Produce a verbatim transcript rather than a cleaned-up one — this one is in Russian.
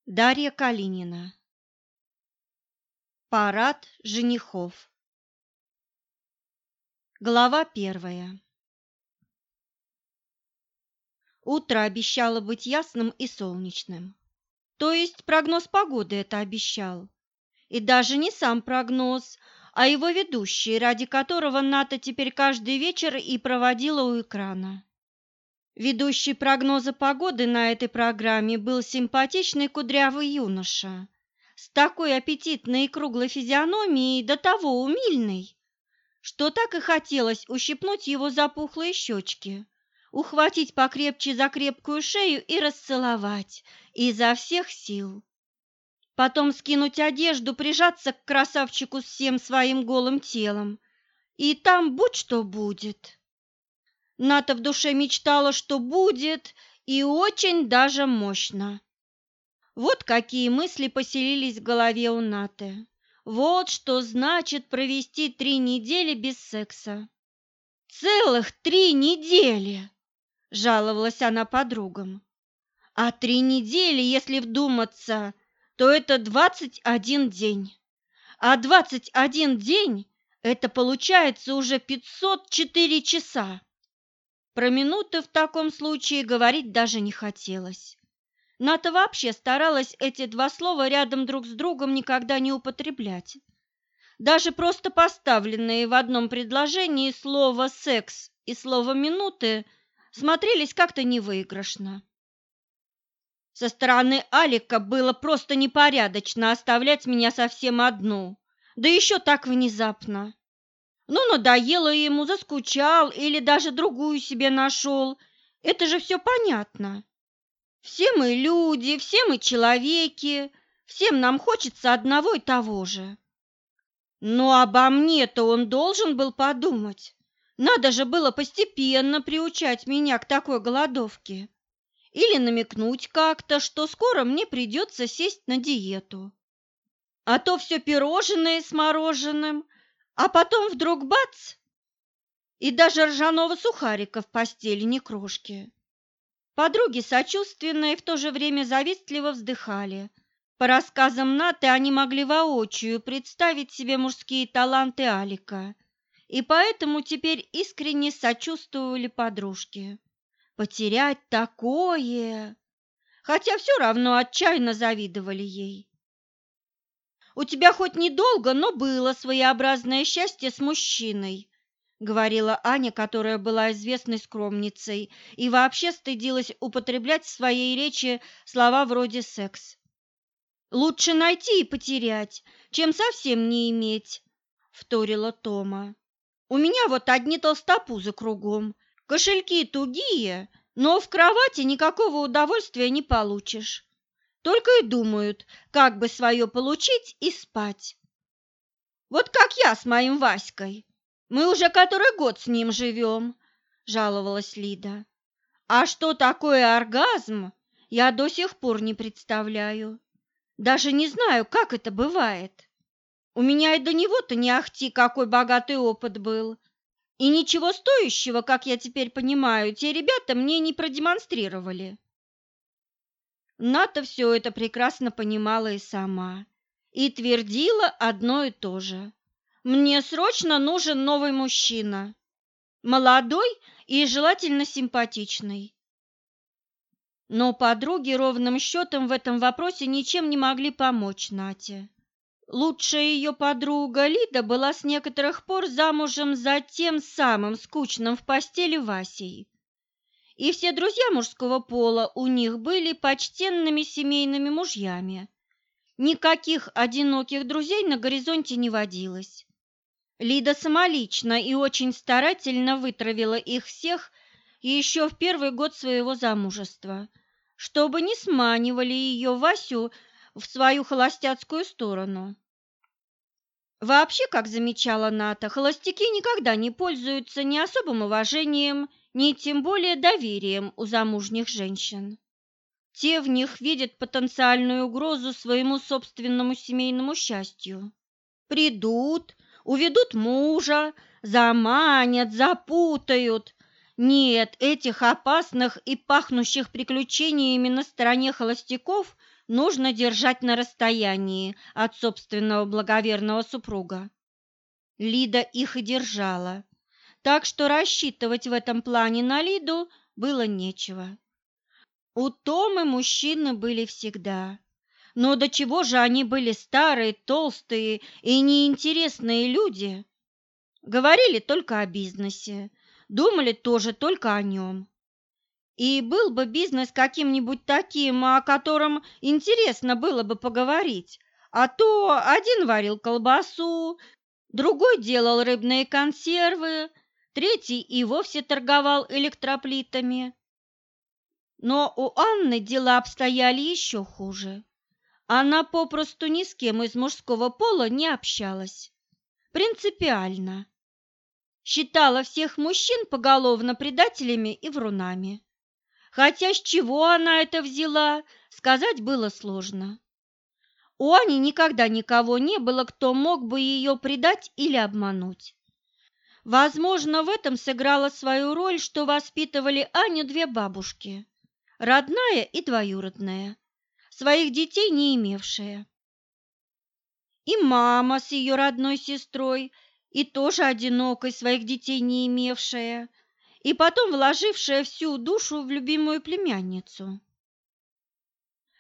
Дарья Калинина. Парад женихов. Глава первая. Утро обещало быть ясным и солнечным. То есть прогноз погоды это обещал. И даже не сам прогноз, а его ведущий, ради которого Ната теперь каждый вечер и проводила у экрана. Ведущий прогноза погоды на этой программе был симпатичный кудрявый юноша, с такой аппетитной и круглой физиономией, до того умильной, что так и хотелось ущипнуть его за пухлые щечки, ухватить покрепче за крепкую шею и расцеловать изо всех сил. Потом скинуть одежду, прижаться к красавчику всем своим голым телом, и там будь что будет. Ната в душе мечтала, что будет, и очень даже мощно. Вот какие мысли поселились в голове у Наты. Вот что значит провести три недели без секса. «Целых три недели!» – жаловалась она подругам. «А три недели, если вдуматься, то это двадцать один день. А двадцать один день – это получается уже пятьсот четыре часа». Про минуты в таком случае говорить даже не хотелось. Ната вообще старалась эти два слова рядом друг с другом никогда не употреблять. Даже просто поставленные в одном предложении слово «секс» и слово «минуты» смотрелись как-то невыигрышно. Со стороны Алика было просто непорядочно оставлять меня совсем одну, да еще так внезапно. Ну, надоело ему, заскучал или даже другую себе нашел. Это же все понятно. Все мы люди, все мы человеки, всем нам хочется одного и того же. Но обо мне-то он должен был подумать. Надо же было постепенно приучать меня к такой голодовке. Или намекнуть как-то, что скоро мне придется сесть на диету. А то все пирожное с мороженым, а потом вдруг бац! И даже ржаного сухарика в постели ни крошки. Подруги сочувственно и в то же время завистливо вздыхали. По рассказам Наты они могли воочию представить себе мужские таланты Алика, и поэтому теперь искренне сочувствовали подружке. Потерять такое! Хотя все равно отчаянно завидовали ей. «У тебя хоть недолго, но было своеобразное счастье с мужчиной», — говорила Аня, которая была известной скромницей и вообще стыдилась употреблять в своей речи слова вроде «секс». «Лучше найти и потерять, чем совсем не иметь», — вторила Тома. «У меня вот одни толстопузы кругом, кошельки тугие, но в кровати никакого удовольствия не получишь. Только и думают, как бы свое получить и спать. Вот как я с моим Васькой. Мы уже который год с ним живем», – жаловалась Лида. «А что такое оргазм, я до сих пор не представляю. Даже не знаю, как это бывает. У меня и до него-то не ахти, какой богатый опыт был. И ничего стоящего, как я теперь понимаю, те ребята мне не продемонстрировали». Ната все это прекрасно понимала и сама, и твердила одно и то же. «Мне срочно нужен новый мужчина, молодой и желательно симпатичный». Но подруги ровным счетом в этом вопросе ничем не могли помочь Нате. Лучшая ее подруга Лида была с некоторых пор замужем за тем самым скучным в постели Васей. И все друзья мужского пола у них были почтенными семейными мужьями. Никаких одиноких друзей на горизонте не водилось. Лида самолично и очень старательно вытравила их всех еще в первый год своего замужества, чтобы не сманивали ее, Васю, в свою холостяцкую сторону. Вообще, как замечала Ната, холостяки никогда не пользуются ни особым уважением, ни тем более доверием у замужних женщин. Те в них видят потенциальную угрозу своему собственному семейному счастью. Придут, уведут мужа, заманят, запутают, Нет, этих опасных и пахнущих приключениями на стороне холостяков нужно держать на расстоянии от собственного благоверного супруга. Лида их и держала, так что рассчитывать в этом плане на Лиду было нечего. У Томы мужчины были всегда, но до чего же они были старые, толстые и неинтересные люди? Говорили только о бизнесе, думали тоже только о нем. И был бы бизнес каким-нибудь таким, о котором интересно было бы поговорить, а то один варил колбасу, другой делал рыбные консервы, третий и вовсе торговал электроплитами. Но у Анны дела обстояли еще хуже. Она попросту ни с кем из мужского пола не общалась. Принципиально. Считала всех мужчин поголовно предателями и врунами. Хотя с чего она это взяла, сказать было сложно. У Ани никогда никого не было, кто мог бы ее предать или обмануть. Возможно, в этом сыграла свою роль, что воспитывали Аню две бабушки, родная и двоюродная, своих детей не имевшая. И мама с ее родной сестрой, и тоже одинокой, своих детей не имевшая, и потом вложившая всю душу в любимую племянницу.